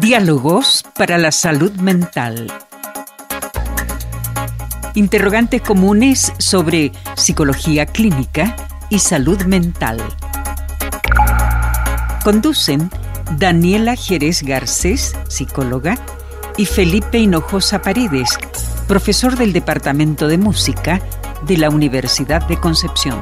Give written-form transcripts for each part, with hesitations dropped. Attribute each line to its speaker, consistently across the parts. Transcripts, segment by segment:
Speaker 1: Diálogos para la salud mental. Interrogantes comunes sobre psicología clínica y salud mental. Conducen Daniela Jerez Garcés, psicóloga, y Felipe Hinojosa Paredes, profesor del Departamento de Música de la Universidad de Concepción.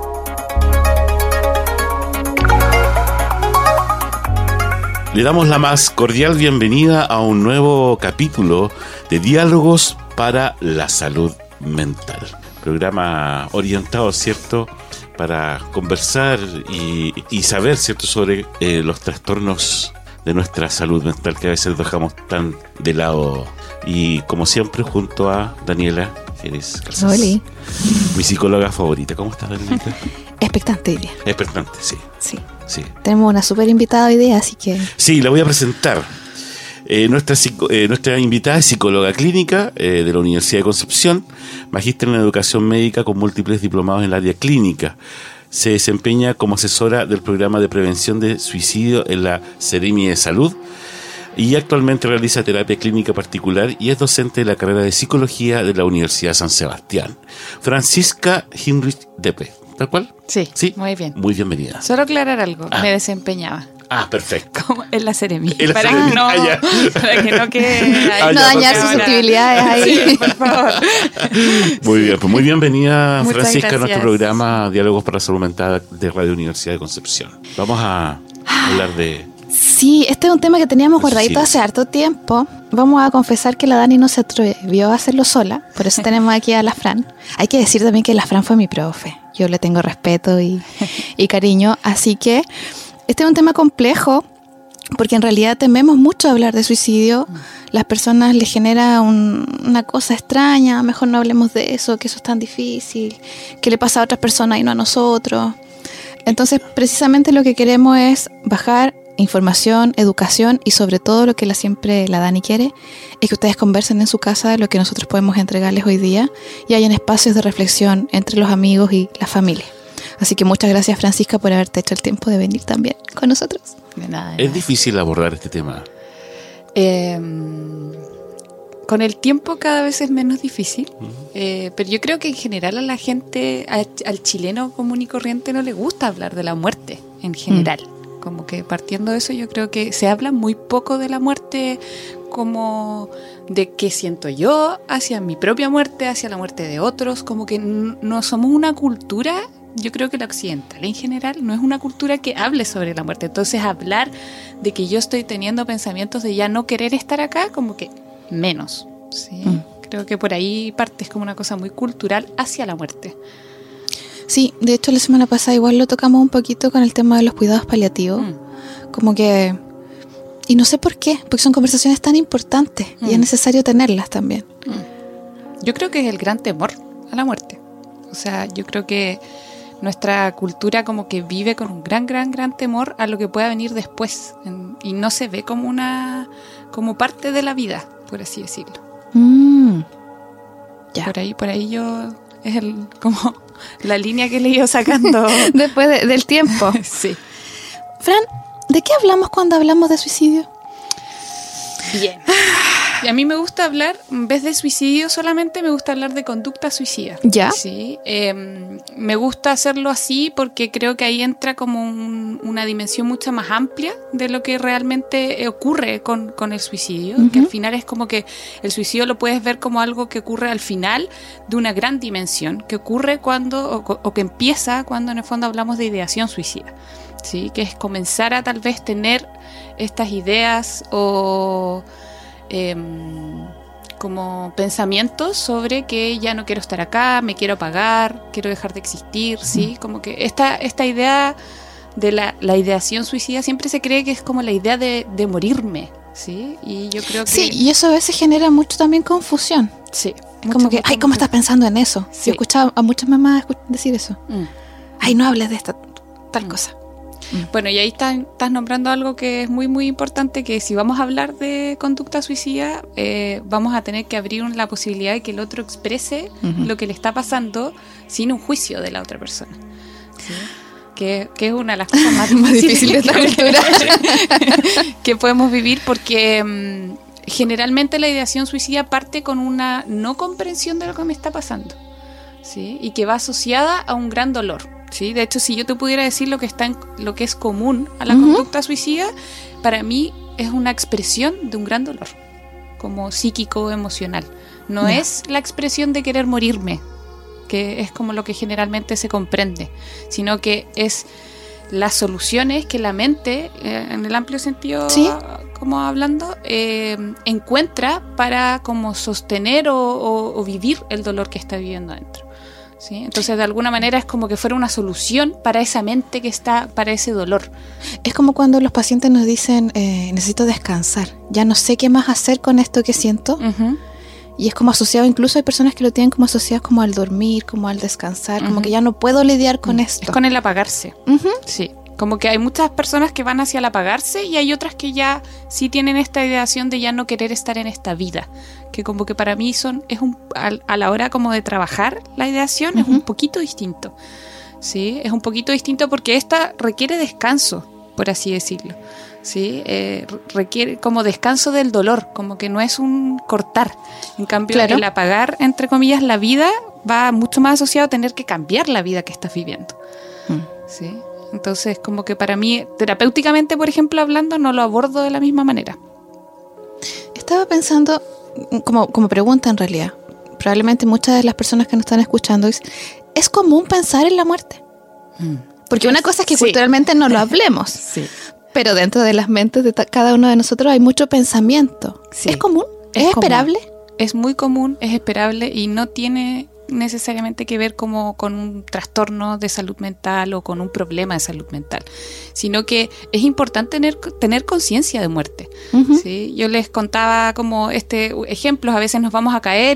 Speaker 2: Le damos la más cordial bienvenida a un nuevo capítulo de Diálogos para la Salud Mental. Programa orientado, ¿cierto?, para conversar y saber, ¿cierto?, sobre los trastornos de nuestra salud mental que a veces dejamos tan de lado. Y como siempre, junto a Daniela Jerez Garcés.
Speaker 3: Hola.
Speaker 2: Mi psicóloga favorita. ¿Cómo estás, Daniela?
Speaker 3: Expectante hoy día.
Speaker 2: Expectante, sí.
Speaker 3: Sí. Tenemos una súper invitada hoy día, así que...
Speaker 2: Sí, la voy a presentar. Nuestra invitada es psicóloga clínica de la Universidad de Concepción, magíster en educación médica con múltiples diplomados en el área clínica. Se desempeña como asesora del programa de prevención de suicidio en la Seremi de Salud y actualmente realiza terapia clínica particular y es docente de la carrera de psicología de la Universidad San Sebastián. Francisca Hinrich Depe, ¿tal cual?
Speaker 4: Sí, muy bien.
Speaker 2: Muy bienvenida.
Speaker 4: Solo aclarar algo, me desempeñaba.
Speaker 2: Perfecto.
Speaker 4: Como en la Seremi.
Speaker 2: Para
Speaker 4: que no quede ahí.
Speaker 3: No dañar susceptibilidades ahí.
Speaker 4: Sí, por favor.
Speaker 2: Muy bien, pues muy bienvenida,
Speaker 4: Muchas
Speaker 2: Francisca, a
Speaker 4: gracias.
Speaker 2: nuestro programa Diálogos para la Salud Mental de Radio Universidad de Concepción. Vamos a hablar de...
Speaker 3: Sí, este es un tema que teníamos guardadito
Speaker 2: Sí.
Speaker 3: hace harto tiempo. Vamos a confesar que la Dani no se atrevió a hacerlo sola, por eso tenemos aquí a la Fran. Hay que decir también que la Fran fue mi profe. Yo le tengo respeto y cariño, así que este es un tema complejo porque en realidad tememos mucho hablar de suicidio. Las personas les genera una cosa extraña, mejor no hablemos de eso, que eso es tan difícil, que le pasa a otras personas y no a nosotros. Entonces, precisamente lo que queremos es bajar información, educación y sobre todo lo que siempre la Dani quiere es que ustedes conversen en su casa de lo que nosotros podemos entregarles hoy día y hayan espacios de reflexión entre los amigos y la familia. Así que muchas gracias, Francisca, por haberte hecho el tiempo de venir también con nosotros.
Speaker 4: De nada.
Speaker 2: Es difícil abordar este tema.
Speaker 4: Con el tiempo cada vez es menos difícil, pero yo creo que en general a la gente, al chileno común y corriente no le gusta hablar de la muerte en general. Como que partiendo de eso yo creo que se habla muy poco de la muerte, como de qué siento yo hacia mi propia muerte, hacia la muerte de otros, como que no somos una cultura. Yo creo que la occidental en general no es una cultura que hable sobre la muerte. Entonces hablar de que yo estoy teniendo pensamientos de ya no querer estar acá, como que menos, ¿sí? Creo que por ahí parte, es como una cosa muy cultural hacia la muerte.
Speaker 3: Sí, de hecho la semana pasada igual lo tocamos un poquito con el tema de los cuidados paliativos. Como que... Y no sé por qué, porque son conversaciones tan importantes y es necesario tenerlas también.
Speaker 4: Yo creo que es el gran temor a la muerte. O sea, yo creo que nuestra cultura como que vive con un gran temor a lo que pueda venir después. Y no se ve como parte de la vida, por así decirlo.
Speaker 3: Ya.
Speaker 4: Por ahí yo... Es como la línea que le he ido sacando.
Speaker 3: Después del tiempo.
Speaker 4: Sí.
Speaker 3: Fran, ¿de qué hablamos cuando hablamos de suicidio?
Speaker 4: Bien. Y a mí me gusta hablar, en vez de suicidio solamente, me gusta hablar de conducta suicida.
Speaker 3: ¿Ya?
Speaker 4: Sí. Me gusta hacerlo así porque creo que ahí entra como una dimensión mucho más amplia de lo que realmente ocurre con el suicidio. Que al final es como que el suicidio lo puedes ver como algo que ocurre al final de una gran dimensión, que ocurre cuando, o que empieza cuando en el fondo hablamos de ideación suicida. ¿Sí? Que es comenzar a tal vez tener estas ideas o... como pensamientos sobre que ya no quiero estar acá, me quiero apagar, quiero dejar de existir, ¿sí? Como que esta idea de la ideación suicida siempre se cree que es como la idea de morirme, ¿sí? Y yo creo que...
Speaker 3: Sí, y eso a veces genera mucho también confusión.
Speaker 4: Sí.
Speaker 3: Como que, ay, ¿cómo estás pensando en eso?
Speaker 4: Sí.
Speaker 3: Yo he escuchado a muchas mamás decir eso. Ay, no hables de esta tal cosa.
Speaker 4: Bueno, y ahí estás nombrando algo que es muy, muy importante, que si vamos a hablar de conducta suicida, vamos a tener que abrir la posibilidad de que el otro exprese lo que le está pasando sin un juicio de la otra persona. ¿Sí? que es una de las cosas más difíciles de esta cultura que podemos vivir, porque generalmente la ideación suicida parte con una no comprensión de lo que me está pasando, ¿sí? Y que va asociada a un gran dolor, ¿sí? De hecho, si yo te pudiera decir lo que es común a la conducta suicida, para mí es una expresión de un gran dolor, como psíquico, emocional. No es la expresión de querer morirme, que es como lo que generalmente se comprende, sino que es las soluciones que la mente, en el amplio sentido, ¿sí?, como hablando, encuentra para como sostener o vivir el dolor que está viviendo adentro, ¿sí? Entonces, de alguna manera es como que fuera una solución para esa mente que está, para ese dolor.
Speaker 3: Es como cuando los pacientes nos dicen, necesito descansar, ya no sé qué más hacer con esto que siento. Y es como asociado, incluso hay personas que lo tienen como asociados como al dormir, como al descansar, como que ya no puedo lidiar con esto.
Speaker 4: Es con el apagarse. Sí. Como que hay muchas personas que van hacia el apagarse y hay otras que ya sí tienen esta ideación de ya no querer estar en esta vida. Que como que para mí a la hora como de trabajar la ideación es un poquito distinto. Sí, es un poquito distinto porque esta requiere descanso, por así decirlo. Sí, requiere como descanso del dolor, como que no es un cortar. En cambio, el apagar, entre comillas, la vida va mucho más asociado a tener que cambiar la vida que estás viviendo. Sí. Entonces, como que para mí, terapéuticamente, por ejemplo, hablando, no lo abordo de la misma manera.
Speaker 3: Estaba pensando, como pregunta en realidad, probablemente muchas de las personas que nos están escuchando, ¿es común pensar en la muerte? Porque una cosa es que culturalmente no lo hablemos, pero dentro de las mentes de cada uno de nosotros hay mucho pensamiento. ¿Es común? ¿Es esperable?
Speaker 4: Es muy común, es esperable y no tiene necesariamente que ver como con un trastorno de salud mental o con un problema de salud mental, sino que es importante tener conciencia de muerte. ¿Sí? Yo les contaba como ejemplos, a veces nos vamos a caer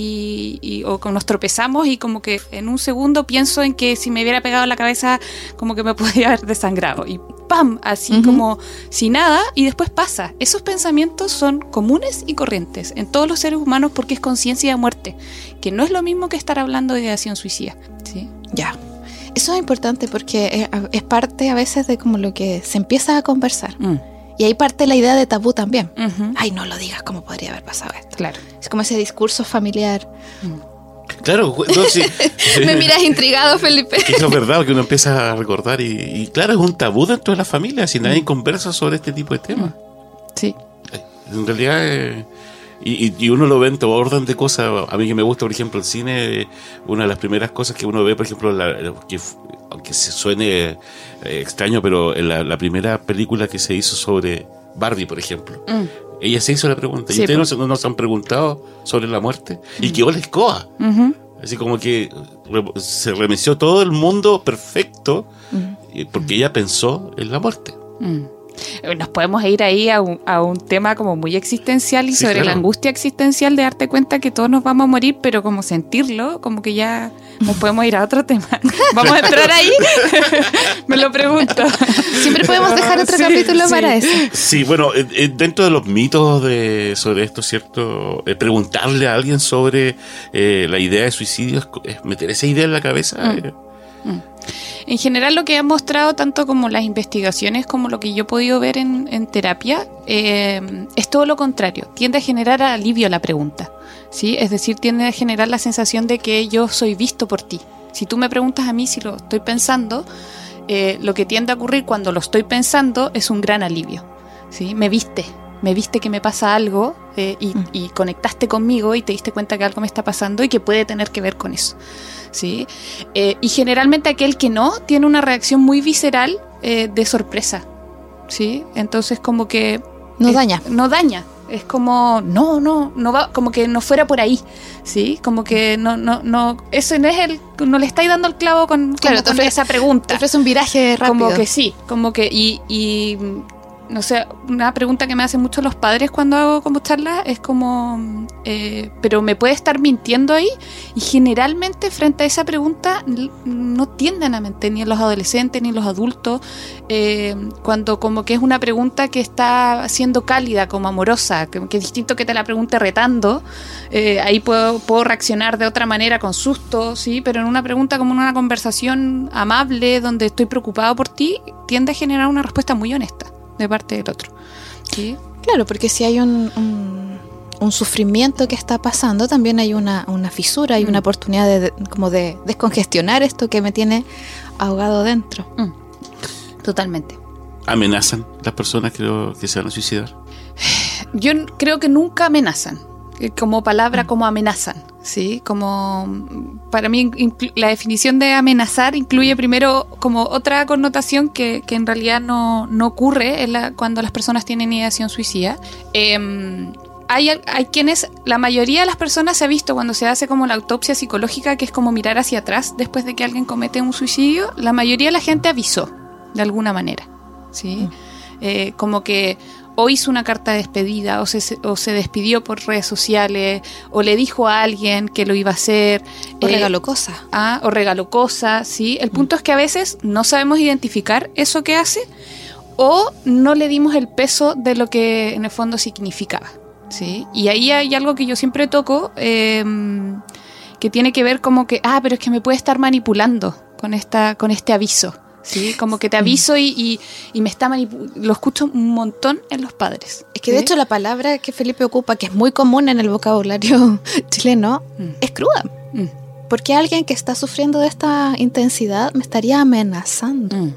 Speaker 4: o nos tropezamos y como que en un segundo pienso en que si me hubiera pegado la cabeza como que me podría haber desangrado y ¡pam! Así como si nada, y después pasa. Esos pensamientos son comunes y corrientes en todos los seres humanos porque es conciencia de muerte, que no es lo mismo que estar hablando de ideación suicida. ¿Sí?
Speaker 3: Ya. Eso es importante porque es parte a veces de como lo que se empieza a conversar. Y ahí parte la idea de tabú también. Ay, no lo digas, ¿cómo podría haber pasado esto?
Speaker 4: Claro.
Speaker 3: Es como ese discurso familiar.
Speaker 2: Claro, no, sí.
Speaker 3: Me miras intrigado, Felipe.
Speaker 2: Eso es verdad, que uno empieza a recordar y claro, es un tabú dentro de la familia, si nadie conversa sobre este tipo de temas.
Speaker 4: Sí.
Speaker 2: En realidad, y uno lo ve en todo orden de cosas. A mí que me gusta, por ejemplo, el cine, una de las primeras cosas que uno ve, por ejemplo, aunque se suene extraño, pero en la primera película que se hizo sobre Barbie, por ejemplo, ella se hizo la pregunta.
Speaker 4: Sí,
Speaker 2: ¿Y ustedes no se han preguntado sobre la muerte? Y quedó la escoba. Así como que se remeció todo el mundo perfecto porque ella pensó en la muerte.
Speaker 4: Nos podemos ir ahí a un tema como muy existencial y sobre la angustia existencial de darte cuenta que todos nos vamos a morir, pero como sentirlo, como que ya nos podemos ir a otro tema. ¿Vamos a entrar ahí? Me lo pregunto.
Speaker 3: Siempre podemos dejar otro capítulo para eso.
Speaker 2: Sí, bueno, dentro de los mitos sobre esto, ¿cierto? Preguntarle a alguien sobre la idea de suicidio es meter esa idea en la cabeza.
Speaker 4: En general, lo que han mostrado tanto como las investigaciones como lo que yo he podido ver en terapia es todo lo contrario. Tiende a generar alivio la pregunta, ¿sí? Es decir, tiende a generar la sensación de que yo soy visto por ti. Si tú me preguntas a mí si lo estoy pensando, lo que tiende a ocurrir cuando lo estoy pensando es un gran alivio, ¿sí? Me viste que me pasa algo y conectaste conmigo y te diste cuenta que algo me está pasando y que puede tener que ver con eso. ¿Sí? Y generalmente aquel que no tiene una reacción muy visceral de sorpresa, ¿sí? Entonces como que
Speaker 3: no daña,
Speaker 4: es como no va, como que no fuera por ahí, ¿sí? Como que no eso no le estáis dando el clavo con esa pregunta.
Speaker 3: Te ofrece un viraje rápido.
Speaker 4: Como que sí, como que y no sé, una pregunta que me hacen mucho los padres cuando hago como charlas es como, pero ¿me puede estar mintiendo ahí? Y generalmente frente a esa pregunta no tienden a mentir ni los adolescentes ni los adultos, cuando como que es una pregunta que está siendo cálida, como amorosa, que es distinto que te la pregunte retando, ahí puedo reaccionar de otra manera con susto, ¿sí? Pero en una pregunta como en una conversación amable donde estoy preocupado por ti, tiende a generar una respuesta muy honesta de parte del otro, ¿sí?
Speaker 3: Claro, porque si hay un sufrimiento que está pasando, también hay una fisura, hay una oportunidad de descongestionar esto que me tiene ahogado dentro.
Speaker 4: Totalmente.
Speaker 2: ¿Amenazan las personas que se van a suicidar?
Speaker 4: Yo creo que nunca amenazan, como palabra, como amenazan, ¿sí? Como para mí la definición de amenazar incluye primero como otra connotación que en realidad no ocurre cuando las personas tienen ideación suicida. Hay quienes, la mayoría de las personas se ha visto cuando se hace como la autopsia psicológica, que es como mirar hacia atrás después de que alguien comete un suicidio, la mayoría de la gente avisó de alguna manera, ¿sí? Como que o hizo una carta de despedida, o se despidió por redes sociales, o le dijo a alguien que lo iba a hacer.
Speaker 3: O regaló cosas.
Speaker 4: O regaló cosas, ¿sí? El punto es que a veces no sabemos identificar eso que hace, o no le dimos el peso de lo que en el fondo significaba, ¿sí? Y ahí hay algo que yo siempre toco, que tiene que ver como que, pero es que me puede estar manipulando con este aviso. Sí, como que te aviso y me está manipulando. Lo escucho un montón en los padres.
Speaker 3: Es que de hecho la palabra que Felipe ocupa, que es muy común en el vocabulario chileno, es cruda. Porque alguien que está sufriendo de esta intensidad me estaría amenazando.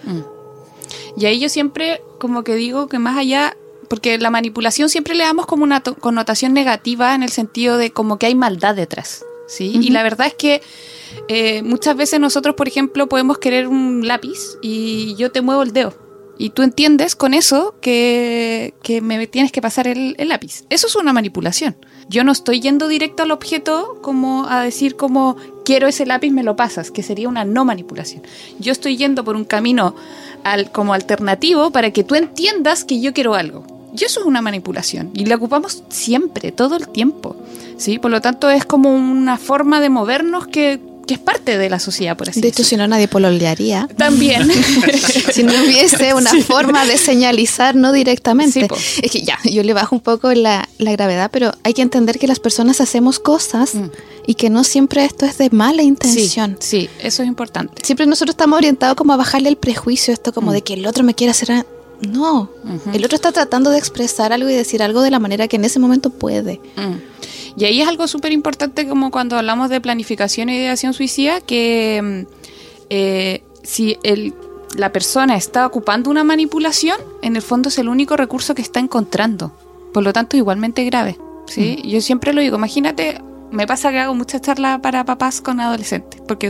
Speaker 4: Y ahí yo siempre como que digo que más allá, porque la manipulación siempre le damos como una connotación negativa en el sentido de como que hay maldad detrás, ¿sí? Y la verdad es que muchas veces nosotros, por ejemplo, podemos querer un lápiz y yo te muevo el dedo y tú entiendes con eso que me tienes que pasar el lápiz. Eso es una manipulación. Yo no estoy yendo directo al objeto como a decir como quiero ese lápiz, me lo pasas, que sería una no manipulación. Yo estoy yendo por un camino como alternativo para que tú entiendas que yo quiero algo. Y eso es una manipulación y la ocupamos siempre, todo el tiempo, ¿sí? Por lo tanto es como una forma de movernos que es parte de la sociedad, por así decirlo.
Speaker 3: De hecho, si no, nadie pololearía.
Speaker 4: También.
Speaker 3: Si no hubiese una forma de señalizar, no directamente.
Speaker 4: Sí,
Speaker 3: es que yo le bajo un poco la gravedad, pero hay que entender que las personas hacemos cosas y que no siempre esto es de mala intención.
Speaker 4: Sí, eso es importante.
Speaker 3: Siempre nosotros estamos orientados como a bajarle el prejuicio, esto como de que el otro me quiere hacer... No, el otro está tratando de expresar algo y decir algo de la manera que en ese momento puede.
Speaker 4: Y ahí es algo súper importante como cuando hablamos de planificación e ideación suicida, que si la persona está ocupando una manipulación, en el fondo es el único recurso que está encontrando. Por lo tanto, igualmente grave, ¿sí? Yo siempre lo digo, imagínate, me pasa que hago muchas charlas para papás con adolescentes, porque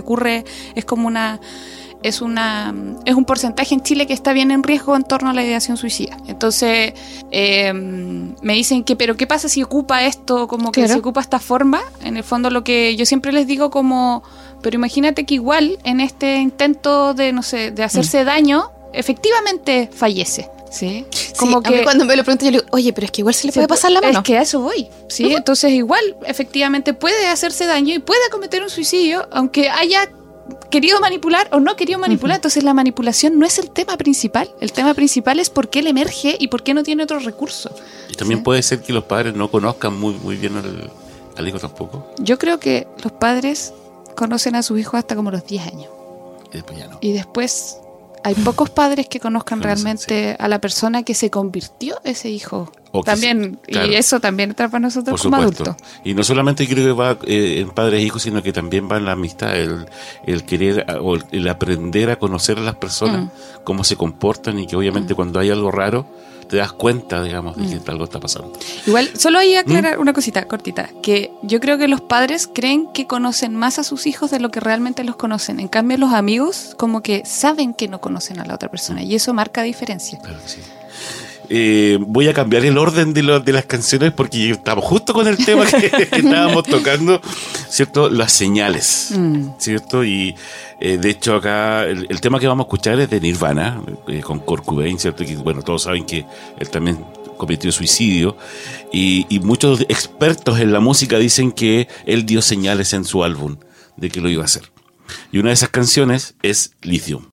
Speaker 4: es un porcentaje en Chile que está bien en riesgo en torno a la ideación suicida. Entonces me dicen pero ¿qué pasa si ocupa esto? Como que se ocupa esta forma. En el fondo lo que yo siempre les digo pero imagínate que igual en este intento de hacerse daño, efectivamente fallece. ¿Sí?
Speaker 3: Como que a mí cuando me lo pregunto yo le digo, oye, pero es que igual se le puede pasar la mano.
Speaker 4: Es que a eso voy, ¿sí? Entonces igual efectivamente puede hacerse daño y puede cometer un suicidio, aunque haya querido manipular o no querido manipular. Entonces la manipulación no es el tema principal. El tema principal es por qué él emerge y por qué no tiene otro recurso.
Speaker 2: Y también puede ser que los padres no conozcan muy bien al hijo tampoco.
Speaker 4: Yo creo que los padres conocen a sus hijos hasta como los 10 años.
Speaker 2: Y después ya no.
Speaker 4: Y después hay pocos padres que conozcan realmente a la persona que se convirtió ese hijo. También, claro. Y eso también entra para nosotros como adultos.
Speaker 2: Y no solamente creo que va en padres e hijos, sino que también va en la amistad, el querer o el aprender a conocer a las personas, cómo se comportan, y que obviamente cuando hay algo raro te das cuenta, digamos, de que algo está pasando.
Speaker 4: Igual, solo ahí aclarar una cosita cortita, que yo creo que los padres creen que conocen más a sus hijos de lo que realmente los conocen. En cambio, los amigos como que saben que no conocen a la otra persona, y eso marca diferencia.
Speaker 2: Claro que sí. voy a cambiar el orden de las canciones porque estamos justo con el tema que estábamos tocando, ¿cierto? Las señales, ¿cierto? Y de hecho acá el tema que vamos a escuchar es de Nirvana, con Kurt Cobain, ¿cierto? Que, bueno, todos saben que él también cometió suicidio y muchos expertos en la música dicen que él dio señales en su álbum de que lo iba a hacer. Y una de esas canciones es Lithium.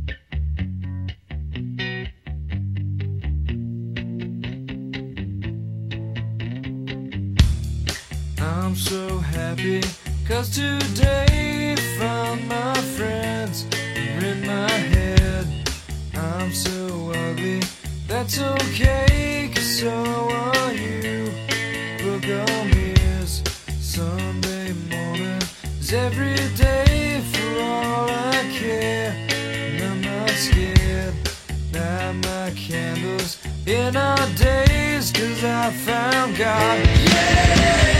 Speaker 5: I'm so happy 'cause today found my friends are in my head. I'm so ugly, that's okay, 'cause so are you. Look on me as Sunday morning is every day for all I care. And I'm not scared, light my candles in our days, 'cause I found God. Yeah!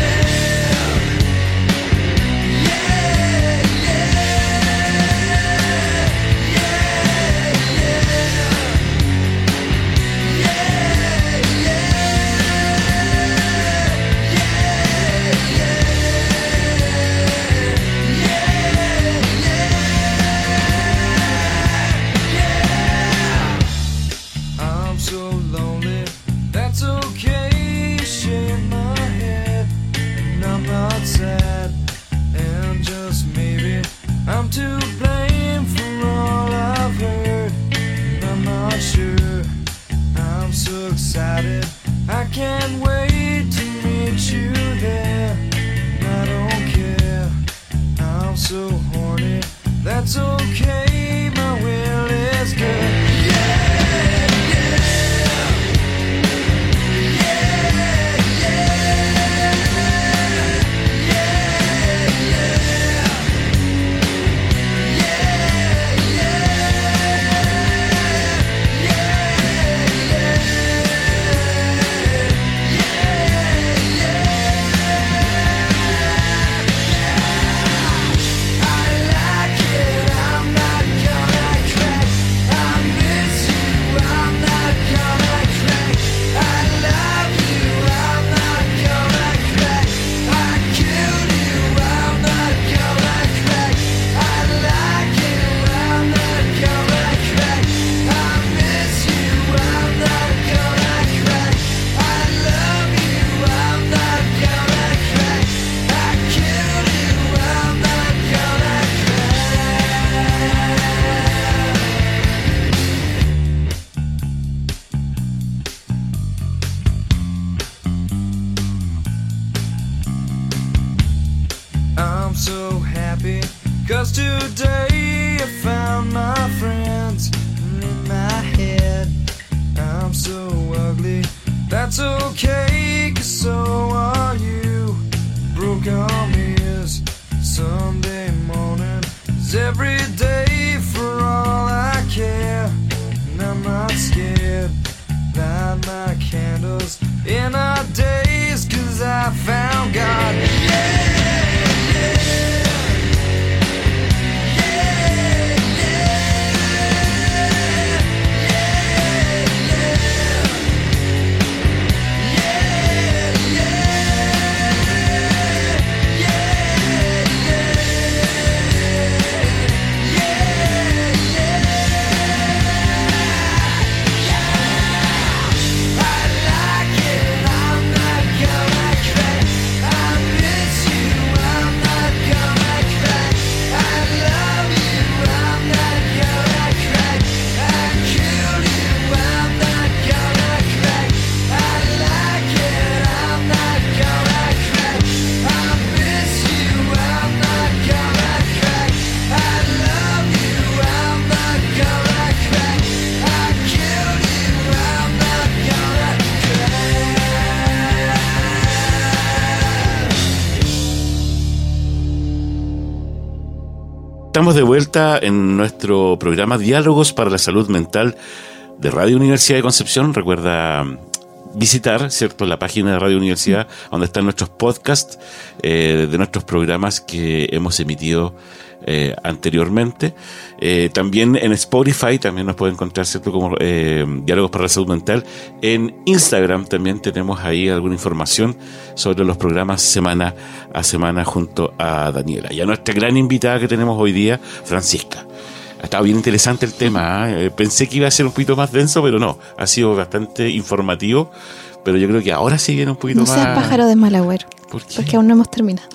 Speaker 5: Sad, and just maybe I'm to blame for all I've heard, and I'm not sure. I'm so excited, I can't wait to meet you there. And I don't care, I'm so horny, that's okay, my will is good. Yeah, yeah. So happy, 'cause today I found my friends in my head. I'm so ugly, that's okay, 'cause so are you. Broke on me is Sunday morning, is every day for all I care. And I'm not scared, light my candles in our days, 'cause I found God. Yeah!
Speaker 2: Estamos de vuelta en nuestro programa Diálogos para la Salud Mental de Radio Universidad de Concepción. Recuerda visitar, ¿cierto?, la página de Radio Universidad, donde están nuestros podcasts de nuestros programas que hemos emitido anteriormente. También en Spotify también nos pueden encontrar, ¿cierto?, como Diálogos para la Salud Mental. En Instagram también tenemos ahí alguna información sobre los programas semana a semana junto a Daniela. Y a nuestra gran invitada que tenemos hoy día, Francisca. Ha estado bien interesante el tema, ¿eh? Pensé que iba a ser un poquito más denso, pero no, ha sido bastante informativo, pero yo creo que ahora sí viene un poquito más...
Speaker 3: No seas pájaro de mal agüero,
Speaker 2: ¿Por qué?
Speaker 3: porque aún no hemos terminado.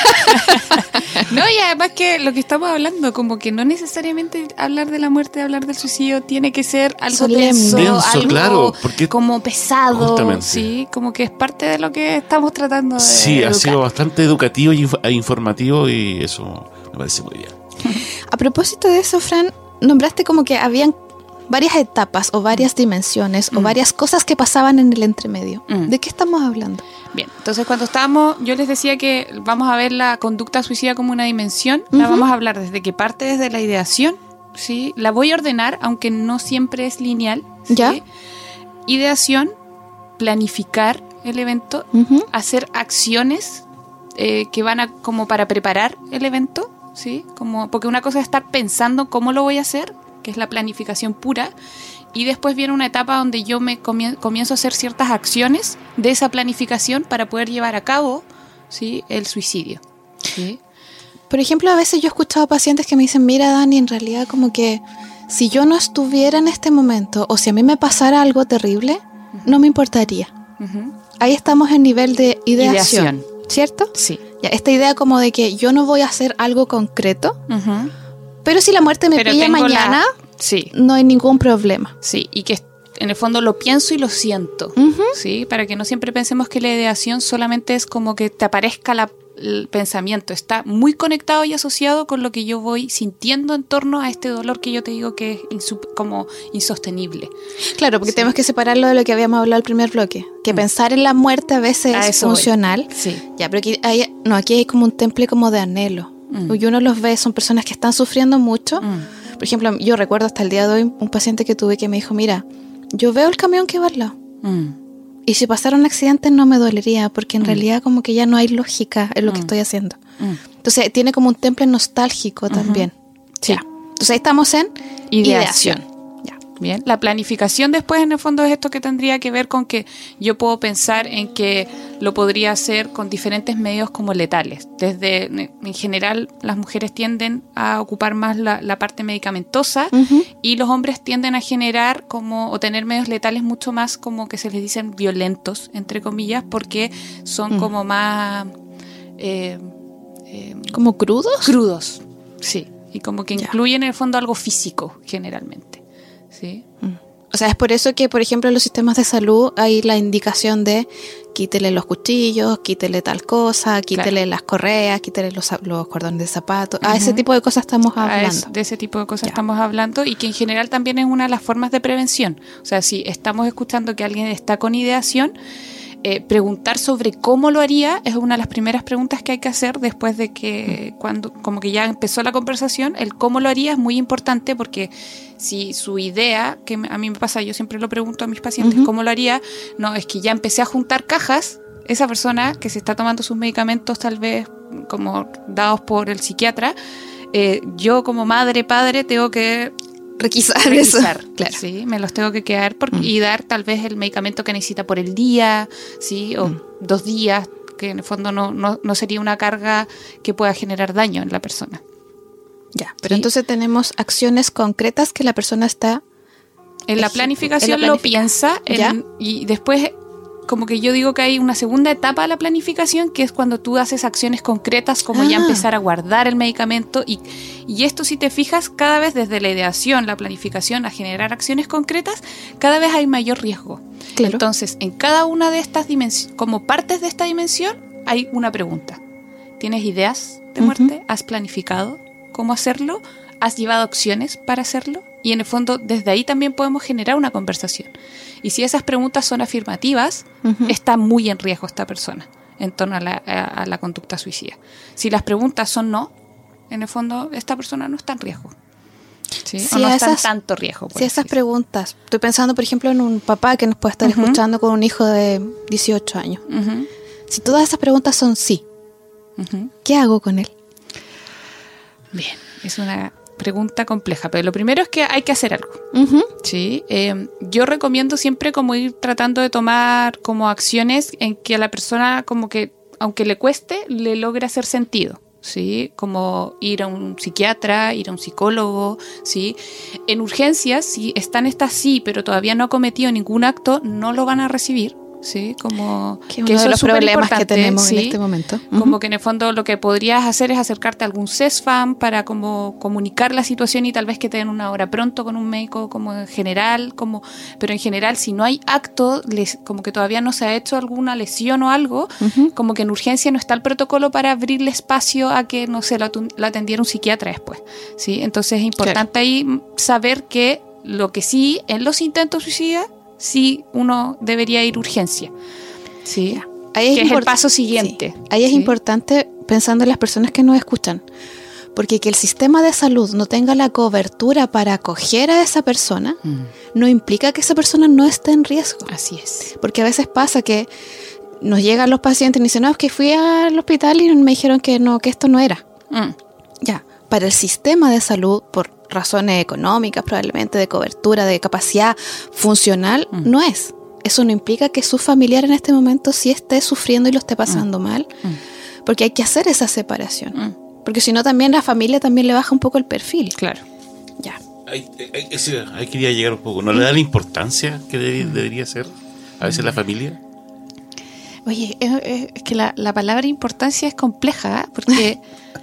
Speaker 4: No, y además que lo que estamos hablando, como que no necesariamente hablar de la muerte, hablar del suicidio, tiene que ser algo
Speaker 3: Solemne.
Speaker 4: denso, algo
Speaker 2: claro, porque
Speaker 4: como pesado,
Speaker 2: justamente.
Speaker 4: sí, como que es parte de lo que estamos tratando de
Speaker 2: Sí,
Speaker 4: educar.
Speaker 2: ha sido bastante educativo e informativo y eso me parece muy bien.
Speaker 3: A propósito de eso, Fran, nombraste como que habían varias etapas o varias dimensiones o varias cosas que pasaban en el entremedio. ¿De qué estamos hablando?
Speaker 4: Bien, entonces cuando estábamos, yo les decía que vamos a ver la conducta suicida como una dimensión, la vamos a hablar desde que parte desde la ideación, ¿sí? La voy a ordenar, aunque no siempre es lineal, ¿sí?
Speaker 3: ¿Ya?
Speaker 4: Ideación, planificar el evento, hacer acciones que van a como para preparar el evento, ¿sí? Como, porque una cosa es estar pensando cómo lo voy a hacer, que es la planificación pura, y después viene una etapa donde yo me comienzo a hacer ciertas acciones de esa planificación para poder llevar a cabo, ¿sí?, el suicidio, ¿sí?
Speaker 3: Por ejemplo, a veces yo he escuchado pacientes que me dicen, mira, Dani, en realidad como que si yo no estuviera en este momento o si a mí me pasara algo terrible, no me importaría. Ahí estamos en nivel de ideación, ¿cierto?
Speaker 4: Sí.
Speaker 3: Ya, esta idea como de que yo no voy a hacer algo concreto, pero si la muerte me pilla mañana,
Speaker 4: sí,
Speaker 3: no hay ningún problema.
Speaker 4: sí, y que en el fondo lo pienso y lo siento, ¿sí? Para que no siempre pensemos que la ideación solamente es como que te aparezca el pensamiento. Está muy conectado y asociado con lo que yo voy sintiendo en torno a este dolor que yo te digo que es como insostenible.
Speaker 3: Claro, porque
Speaker 4: Sí.
Speaker 3: tenemos que separarlo de lo que habíamos hablado al primer bloque, que pensar en la muerte a veces
Speaker 4: A
Speaker 3: es
Speaker 4: eso voy.
Speaker 3: funcional.
Speaker 4: Sí.
Speaker 3: Ya, pero aquí hay como un temple como de anhelo. Y uno los ve, son personas que están sufriendo mucho. Por ejemplo, yo recuerdo hasta el día de hoy un paciente que tuve que me dijo, mira, yo veo el camión que va al lado. Y si pasara un accidente no me dolería, porque en realidad como que ya no hay lógica en lo que estoy haciendo. Entonces tiene como un temple nostálgico también.
Speaker 4: Sí.
Speaker 3: Ya. Entonces ahí estamos en ideación. Ya.
Speaker 4: Bien, la planificación después en el fondo es esto que tendría que ver con que yo puedo pensar en que lo podría hacer con diferentes medios como letales. Desde, en general, las mujeres tienden a ocupar más la parte medicamentosa y los hombres tienden a generar como o tener medios letales mucho más como que se les dicen violentos, entre comillas, porque son como más...
Speaker 3: ¿Como crudos?
Speaker 4: crudos, sí, y como que
Speaker 3: Ya.
Speaker 4: incluyen en el fondo algo físico generalmente, ¿sí?
Speaker 3: O sea, es por eso que, por ejemplo, en los sistemas de salud hay la indicación de quítele los cuchillos, quítele tal cosa, quítele las correas, quítele los cordones de zapatos. A ese tipo de cosas estamos hablando.
Speaker 4: De ese tipo de cosas
Speaker 3: Ya.
Speaker 4: estamos hablando y que en general también es una de las formas de prevención. O sea, si estamos escuchando que alguien está con ideación, preguntar sobre cómo lo haría es una de las primeras preguntas que hay que hacer después de que cuando como que ya empezó la conversación. El cómo lo haría es muy importante porque si su idea, que a mí me pasa, yo siempre lo pregunto a mis pacientes, ¿cómo lo haría? No, es que ya empecé a juntar cajas. Esa persona que se está tomando sus medicamentos tal vez como dados por el psiquiatra, yo como madre, padre tengo que
Speaker 3: Requisar eso.
Speaker 4: claro. Sí, me los tengo que quedar y dar tal vez el medicamento que necesita por el día, sí, o 2 días, que en el fondo no sería una carga que pueda generar daño en la persona.
Speaker 3: Ya, pero
Speaker 4: Sí.
Speaker 3: entonces tenemos acciones concretas que la persona está...
Speaker 4: En la planificación lo piensa
Speaker 3: ¿Ya?
Speaker 4: y después como que yo digo que hay una segunda etapa de la planificación, que es cuando tú haces acciones concretas como ya empezar a guardar el medicamento y esto, si te fijas, cada vez desde la ideación, la planificación a generar acciones concretas, cada vez hay mayor riesgo.
Speaker 3: Claro.
Speaker 4: Entonces, en cada una de estas dimensiones, como partes de esta dimensión, hay una pregunta. ¿Tienes ideas de muerte? ¿Has planificado cómo hacerlo? ¿Has llevado acciones para hacerlo? Y en el fondo, desde ahí también podemos generar una conversación. Y si esas preguntas son afirmativas, está muy en riesgo esta persona en torno a la conducta suicida. Si las preguntas son no, en el fondo esta persona no está en riesgo. ¿Sí?
Speaker 3: Si
Speaker 4: O no
Speaker 3: a
Speaker 4: está en
Speaker 3: esas-
Speaker 4: tanto riesgo. por
Speaker 3: Si
Speaker 4: así
Speaker 3: esas
Speaker 4: decirlo.
Speaker 3: preguntas, estoy pensando por ejemplo en un papá que nos puede estar escuchando con un hijo de 18 años. Si todas esas preguntas son sí, ¿qué hago con él?
Speaker 4: Bien, es una pregunta compleja, pero lo primero es que hay que hacer algo.
Speaker 3: Ujú.
Speaker 4: Sí, yo recomiendo siempre como ir tratando de tomar como acciones en que a la persona como que, aunque le cueste, le logre hacer sentido. Sí, como ir a un psiquiatra, ir a un psicólogo, sí. En urgencias, si están estas sí, pero todavía no ha cometido ningún acto, no lo van a recibir. Sí, como
Speaker 3: Que uno de los problemas que tenemos en este momento.
Speaker 4: Como que en el fondo lo que podrías hacer es acercarte a algún CESFAM para como comunicar la situación y tal vez que te den una hora pronto con un médico como en general, pero en general si no hay acto, como que todavía no se ha hecho alguna lesión o algo, como que en urgencia no está el protocolo para abrirle espacio a que, no sé, la atendiera un psiquiatra después, ¿sí? Entonces es importante ahí saber que lo que sí, en los intentos suicidas, sí uno debería ir a urgencia, ¿sí?
Speaker 3: Ahí
Speaker 4: que es el paso siguiente.
Speaker 3: Sí. Ahí es importante pensando en las personas que nos escuchan, porque que el sistema de salud no tenga la cobertura para acoger a esa persona no implica que esa persona no esté en riesgo.
Speaker 4: Así es.
Speaker 3: Porque a veces pasa que nos llegan los pacientes y dicen, no, es que fui al hospital y me dijeron que no, que esto no era. Ya, para el sistema de salud, por razones económicas probablemente, de cobertura, de capacidad funcional, no es. Eso no implica que su familiar en este momento sí esté sufriendo y lo esté pasando mal, porque hay que hacer esa separación. Porque si no, también la familia también le baja un poco el perfil.
Speaker 4: Claro.
Speaker 3: Ya.
Speaker 2: Ahí quería llegar un poco. ¿No le da la importancia que debería ser a veces la familia?
Speaker 4: Oye, es que la palabra importancia es compleja, porque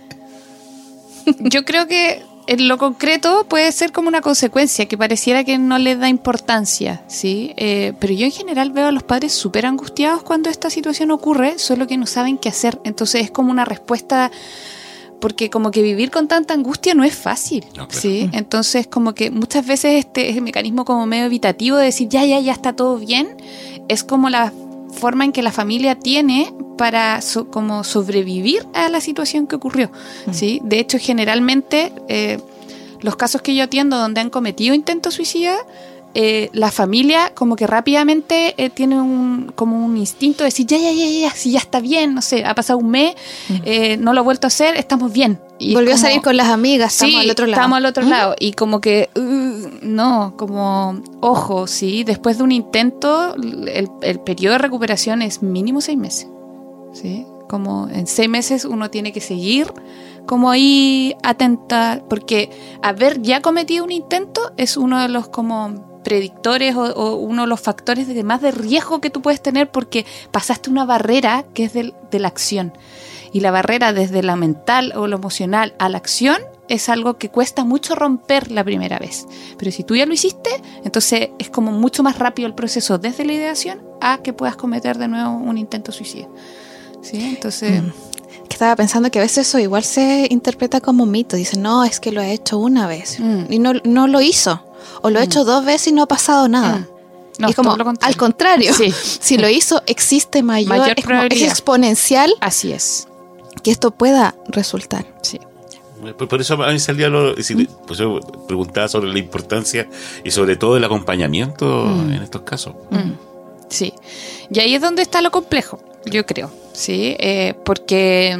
Speaker 4: yo creo que en lo concreto puede ser como una consecuencia, que pareciera que no le da importancia, ¿sí? Pero yo en general veo a los padres súper angustiados cuando esta situación ocurre, solo que no saben qué hacer. Entonces es como una respuesta, porque como que vivir con tanta angustia no es fácil,
Speaker 2: no, claro.
Speaker 4: ¿sí? Entonces como que muchas veces este mecanismo como medio evitativo de decir ya está todo bien, es como la forma en que la familia tiene para como sobrevivir a la situación que ocurrió, ¿sí? De hecho, generalmente los casos que yo atiendo donde han cometido intentos suicidas, la familia como que rápidamente tiene como un instinto de decir ya, si ya está bien, no sé, ha pasado un mes, no lo he vuelto a hacer, estamos bien. Y
Speaker 3: volvió a salir con las amigas, estamos al otro lado.
Speaker 4: Estamos al otro lado. Y como que, no, como, ojo, sí, después de un intento, el periodo de recuperación es mínimo 6 meses. ¿Sí? Como en 6 meses uno tiene que seguir como ahí atenta, porque haber ya cometido un intento es uno de los como predictores o uno de los factores de más de riesgo que tú puedes tener, porque pasaste una barrera que es de la acción. Y la barrera desde la mental o lo emocional a la acción es algo que cuesta mucho romper la primera vez. Pero si tú ya lo hiciste, entonces es como mucho más rápido el proceso desde la ideación a que puedas cometer de nuevo un intento suicida. ¿Sí? Entonces...
Speaker 3: Que estaba pensando que a veces eso igual se interpreta como mito. Dicen, no, es que lo ha hecho una vez y no lo hizo. O lo ha hecho 2 veces y no ha pasado nada.
Speaker 4: No,
Speaker 3: y es como, al contrario,
Speaker 4: sí.
Speaker 3: Si lo hizo, existe mayor
Speaker 4: probabilidad.
Speaker 3: Es exponencial.
Speaker 4: Así es.
Speaker 3: Que esto pueda resultar.
Speaker 4: Sí.
Speaker 2: Por eso a mí salía pues yo preguntaba sobre la importancia y sobre todo el acompañamiento en estos casos.
Speaker 4: Sí. Y ahí es donde está lo complejo, yo creo. Sí, porque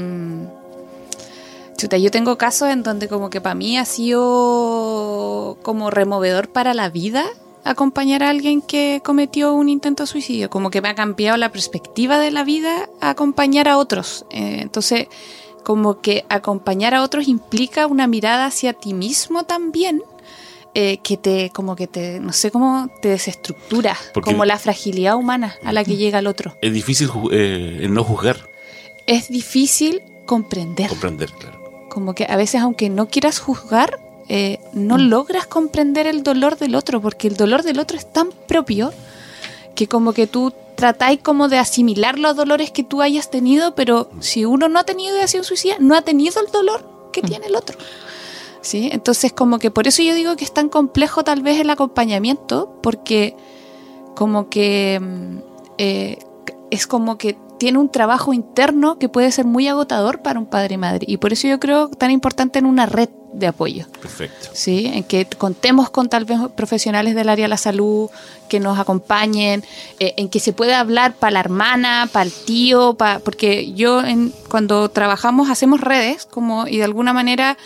Speaker 4: yo tengo casos en donde como que para mí ha sido como removedor para la vida acompañar a alguien que cometió un intento de suicidio, como que me ha cambiado la perspectiva de la vida a acompañar a otros. Entonces, como que acompañar a otros implica una mirada hacia ti mismo también, que te, no sé cómo te desestructura, porque como la fragilidad humana a la que llega el otro.
Speaker 2: Es difícil no juzgar.
Speaker 4: Es difícil comprender.
Speaker 2: Comprender, claro.
Speaker 4: Como que a veces, aunque no quieras juzgar, no logras comprender el dolor del otro, porque el dolor del otro es tan propio que como que tú tratáis como de asimilar los dolores que tú hayas tenido, pero si uno no ha tenido ideación suicida, no ha tenido el dolor que tiene el otro. ¿Sí? Entonces como que por eso yo digo que es tan complejo tal vez el acompañamiento, porque como que es como que tiene un trabajo interno que puede ser muy agotador para un padre y madre, y por eso yo creo tan importante en una red de apoyo.
Speaker 2: Perfecto.
Speaker 4: ¿Sí? En que contemos con tal vez profesionales del área de la salud que nos acompañen, en que se pueda hablar para la hermana, para el tío, porque yo cuando trabajamos hacemos redes y de alguna manera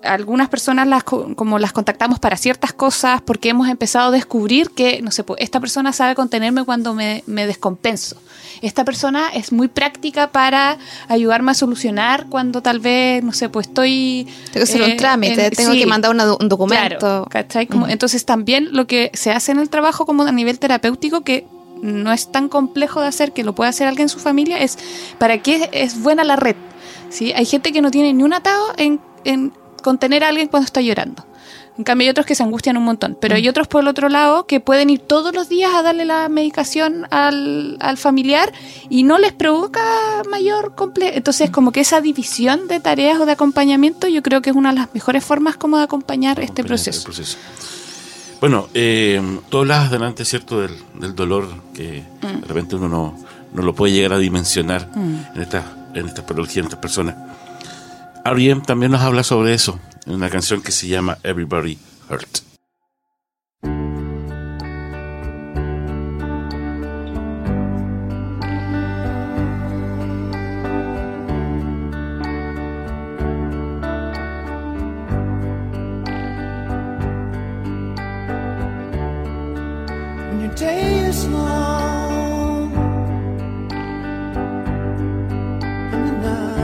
Speaker 4: algunas personas como las contactamos para ciertas cosas porque hemos empezado a descubrir que, no sé, pues, esta persona sabe contenerme cuando me descompenso. Esta persona es muy práctica para ayudarme a solucionar cuando tal vez, no sé, pues estoy...
Speaker 3: Tengo que hacer un trámite, tengo que mandar un documento.
Speaker 4: Claro, ¿cachai? Entonces también lo que se hace en el trabajo como a nivel terapéutico, que no es tan complejo de hacer, que lo puede hacer alguien en su familia, es para qué es buena la red. ¿Sí? Hay gente que no tiene ni un atado en contener a alguien cuando está llorando. En cambio hay otros que se angustian un montón. Pero hay otros por el otro lado que pueden ir todos los días a darle la medicación al familiar y no les provoca mayor complejo. Entonces como que esa división de tareas o de acompañamiento yo creo que es una de las mejores formas como de acompañar este proceso.
Speaker 2: Bueno, tú hablabas delante, ¿cierto?, del dolor que de repente uno no lo puede llegar a dimensionar en esta patología, en estas personas. R.E.M. también nos habla sobre eso en una canción que se llama Everybody Hurt.
Speaker 5: When your day is long and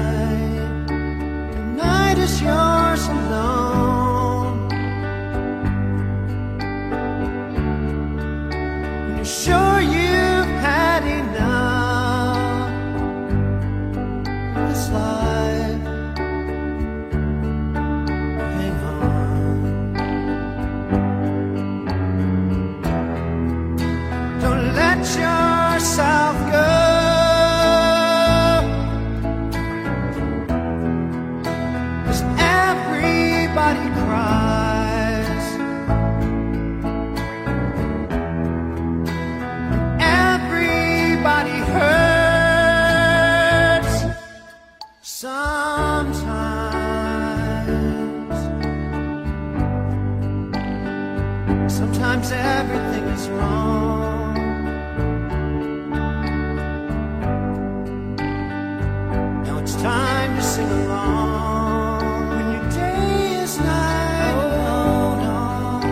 Speaker 5: the night is yours alone, and you're sure you've had enough of this life. Hang on, don't let yourself go. 'Cause everybody cries, everybody hurts sometimes. Sometimes everything is wrong. Now it's time to sing along. When your day is night, hold on,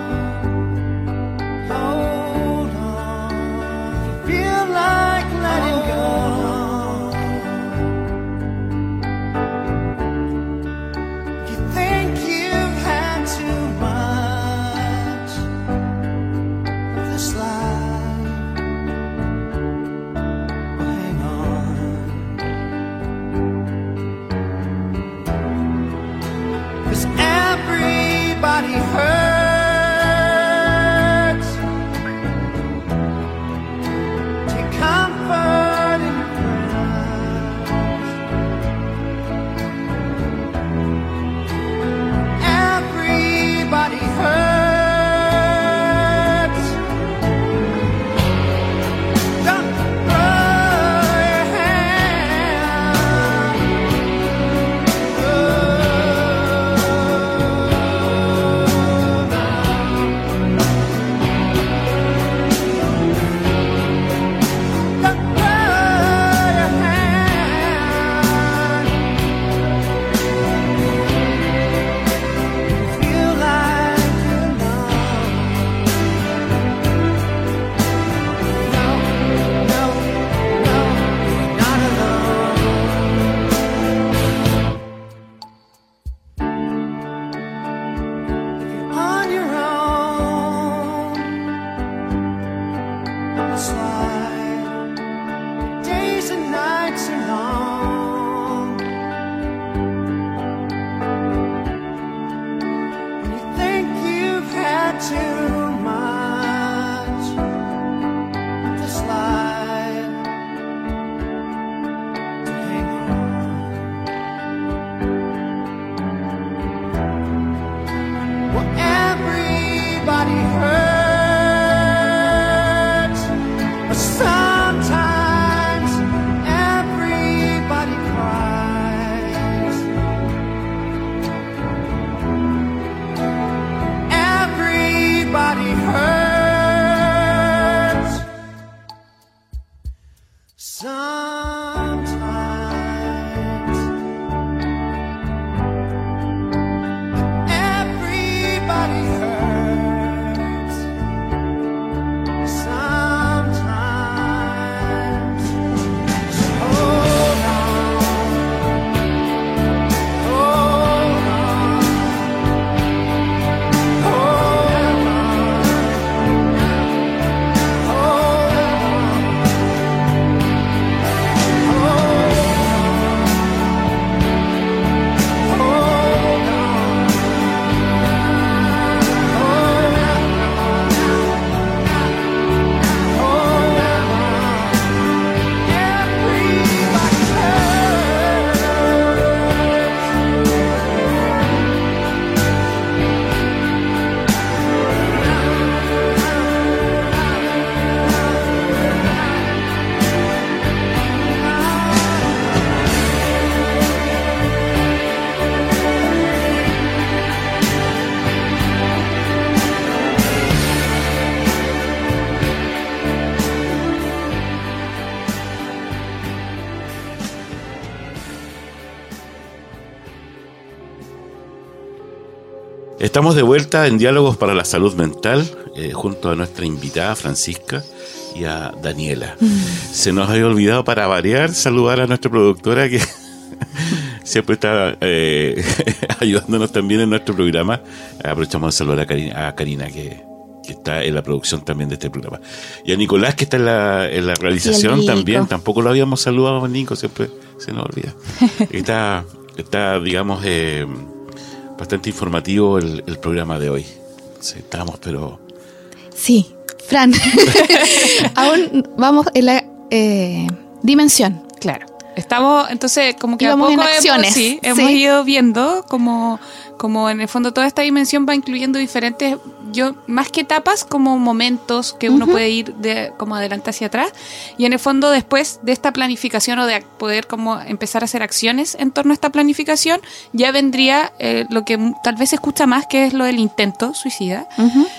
Speaker 5: hold on. If you feel like letting go, if you think you've had too much of this life, well, hang on. 'Cause everybody hurts. Take comfort in your friends. Everybody hurts. Don't throw your hand. Don't throw your hand. Feel like you're alone. No, no, no, you're not alone. If you're on your own, it's like days and nights are long. When you think you've had too much of this life, hang on. Well, everybody hurts, but sometimes everybody cries. Everybody hurts sometimes.
Speaker 2: Estamos de vuelta en Diálogos para la Salud Mental, junto a nuestra invitada Francisca y a Daniela. Se nos había olvidado, para variar, saludar a nuestra productora que siempre está ayudándonos también en nuestro programa. Aprovechamos de saludar a Karina, que está en la producción también de este programa. Y a Nicolás, que está en la realización también. Tampoco lo habíamos saludado a Nico, siempre se nos olvida. Está digamos, bastante informativo el programa de hoy. Sí, estamos, pero...
Speaker 3: Sí, Fran. Aún vamos en la dimensión.
Speaker 4: Claro. Estamos, entonces, como que
Speaker 3: íbamos
Speaker 4: a poco
Speaker 3: en acciones.
Speaker 4: hemos ido viendo como en el fondo toda esta dimensión va incluyendo diferentes, más que etapas, como momentos que uno puede ir como adelante hacia atrás, y en el fondo después de esta planificación o de poder como empezar a hacer acciones en torno a esta planificación, ya vendría lo que tal vez se escucha más, que es lo del intento suicida,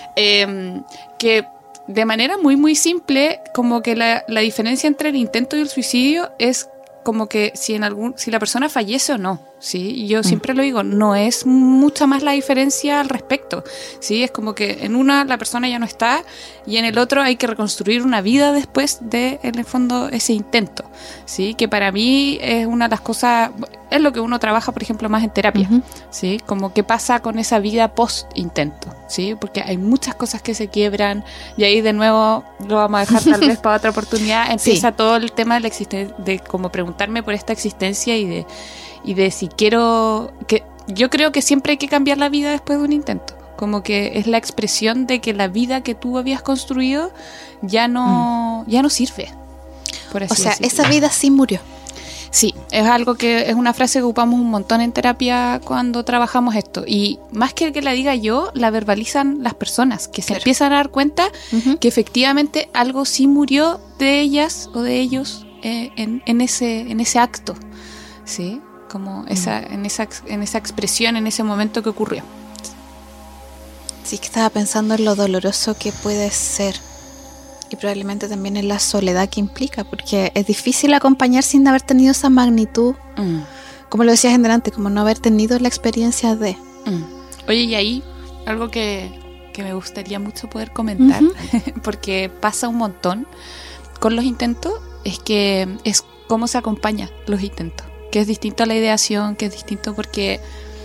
Speaker 4: que de manera muy muy simple, como que la diferencia entre el intento y el suicidio es como que si la persona fallece o no, ¿sí? Yo siempre lo digo, no es mucha más la diferencia al respecto, ¿sí? Es como que en una la persona ya no está y en el otro hay que reconstruir una vida después de, en el fondo, ese intento, ¿sí? Que para mí es una de las cosas, es lo que uno trabaja, por ejemplo, más en terapia, ¿sí? Como qué pasa con esa vida post-intento, ¿sí? Porque hay muchas cosas que se quiebran y ahí de nuevo lo vamos a dejar tal vez para otra oportunidad. Empieza todo el tema de la existencia, de como preguntarme por esta existencia y de si quiero, que yo creo que siempre hay que cambiar la vida después de un intento, como que es la expresión de que la vida que tú habías construido ya no sirve, por así decirlo.
Speaker 3: Esa vida sí murió.
Speaker 4: Sí, es algo que es una frase que ocupamos un montón en terapia cuando trabajamos esto, y más que la diga yo, la verbalizan las personas, que se empiezan a dar cuenta que efectivamente algo sí murió de ellas o de ellos en ese acto, ¿sí? Como en esa expresión, en ese momento que ocurrió.
Speaker 3: Sí, que estaba pensando en lo doloroso que puede ser y probablemente también en la soledad que implica, porque es difícil acompañar sin haber tenido esa magnitud, como lo decías en delante, como no haber tenido la experiencia de...
Speaker 4: Oye, y ahí algo que me gustaría mucho poder comentar, porque pasa un montón con los intentos, es que es cómo se acompaña los intentos, que es distinto a la ideación, que es distinto porque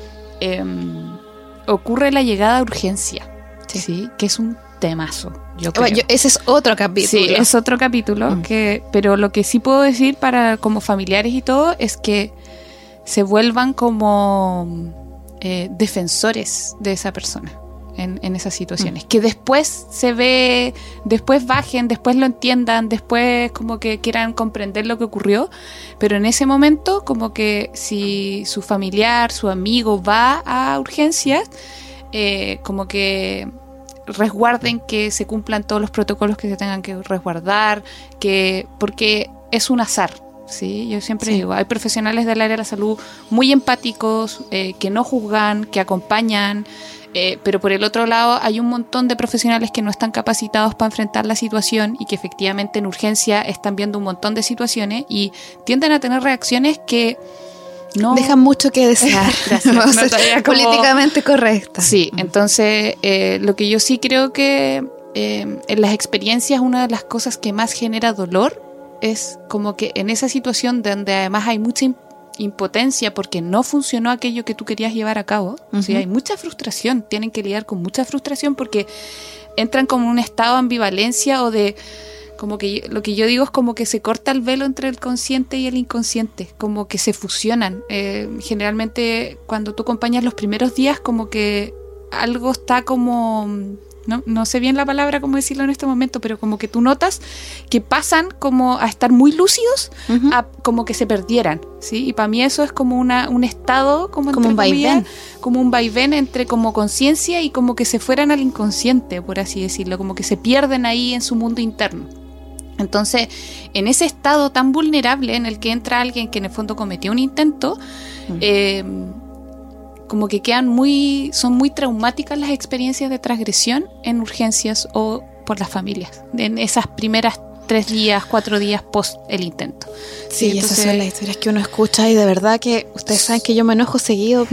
Speaker 4: ocurre la llegada a urgencia, ¿sí? Que es un temazo, yo creo.
Speaker 3: Ese es otro capítulo.
Speaker 4: Sí, es otro capítulo, pero lo que sí puedo decir para como familiares y todo es que se vuelvan como defensores de esa persona en esas situaciones, que después después bajen, después lo entiendan, después como que quieran comprender lo que ocurrió, pero en ese momento como que si su familiar, su amigo va a urgencias, como que resguarden que se cumplan todos los protocolos que se tengan que resguardar, porque es un azar, ¿sí? Yo siempre digo, hay profesionales del área de la salud muy empáticos, que no juzgan, que acompañan, pero por el otro lado hay un montón de profesionales que no están capacitados para enfrentar la situación y que efectivamente en urgencia están viendo un montón de situaciones y tienden a tener reacciones que no
Speaker 3: dejan mucho que desear.
Speaker 4: Vamos a ser
Speaker 3: políticamente correcta.
Speaker 4: Sí, entonces lo que yo sí creo que en las experiencias una de las cosas que más genera dolor es como que en esa situación donde además hay mucha impotencia porque no funcionó aquello que tú querías llevar a cabo, ¿sí? Hay mucha frustración, tienen que lidiar con mucha frustración porque entran como en un estado de ambivalencia o de como que lo que yo digo es como que se corta el velo entre el consciente y el inconsciente, como que se fusionan. Generalmente cuando tú acompañas los primeros días como que algo está como... No sé bien la palabra cómo decirlo en este momento, pero como que tú notas que pasan como a estar muy lúcidos, a como que se perdieran, ¿sí? Y para mí eso es como un estado, como un vaivén. Como un vaivén entre como conciencia y como que se fueran al inconsciente, por así decirlo, como que se pierden ahí en su mundo interno. Entonces, en ese estado tan vulnerable en el que entra alguien que en el fondo cometió un intento, como que son muy traumáticas las experiencias de transgresión en urgencias o por las familias, en esas primeras 3 días, 4 días post el intento.
Speaker 3: Sí,
Speaker 4: entonces,
Speaker 3: esas son las historias que uno escucha y de verdad que ustedes saben que yo me enojo seguido,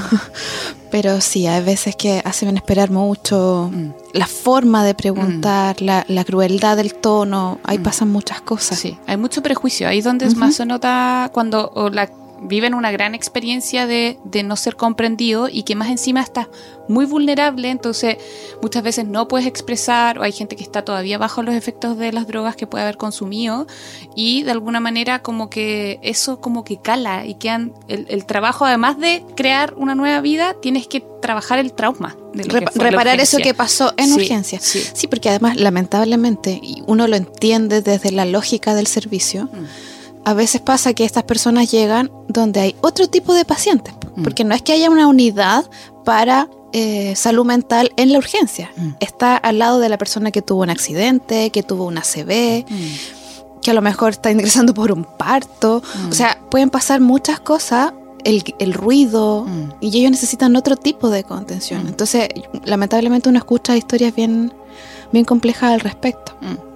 Speaker 3: pero sí, hay veces que hacen esperar mucho, la forma de preguntar, la crueldad del tono, ahí pasan muchas cosas.
Speaker 4: Sí, hay mucho prejuicio, ahí es donde más se nota cuando viven una gran experiencia de no ser comprendido y que más encima estás muy vulnerable, entonces muchas veces no puedes expresar, o hay gente que está todavía bajo los efectos de las drogas que puede haber consumido, y de alguna manera como que eso como que cala y quedan el trabajo, además de crear una nueva vida, tienes que trabajar el trauma de lo que fue
Speaker 3: reparar eso que pasó en urgencia. Sí, porque además lamentablemente, y uno lo entiende desde la lógica del servicio, a veces pasa que estas personas llegan donde hay otro tipo de pacientes, porque no es que haya una unidad para salud mental en la urgencia. Está al lado de la persona que tuvo un accidente, que tuvo una ACV, que a lo mejor está ingresando por un parto. O sea, pueden pasar muchas cosas, el ruido, y ellos necesitan otro tipo de contención. Entonces, lamentablemente uno escucha historias bien complejas al respecto.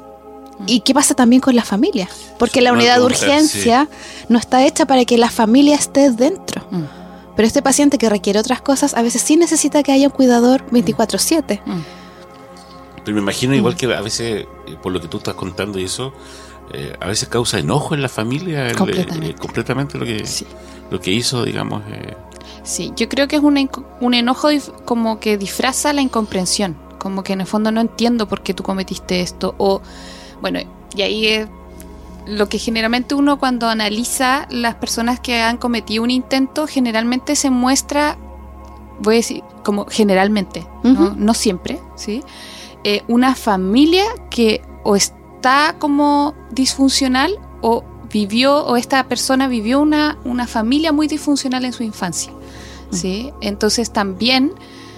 Speaker 3: ¿Y qué pasa también con la familia? Porque la unidad de urgencia no está hecha para que la familia esté dentro. Pero este paciente que requiere otras cosas, a veces sí necesita que haya un cuidador 24/7.
Speaker 2: Pero me imagino igual que a veces, por lo que tú estás contando y eso, a veces causa enojo en la familia completamente lo que hizo, digamos.
Speaker 4: Sí, yo creo que es un enojo como que disfraza la incomprensión, como que en el fondo no entiendo por qué tú cometiste esto, o bueno, y ahí es lo que generalmente uno cuando analiza las personas que han cometido un intento, generalmente se muestra, voy a decir, como generalmente, no siempre, ¿sí? Una familia que o está como disfuncional o esta persona vivió una familia muy disfuncional en su infancia, ¿sí? Entonces también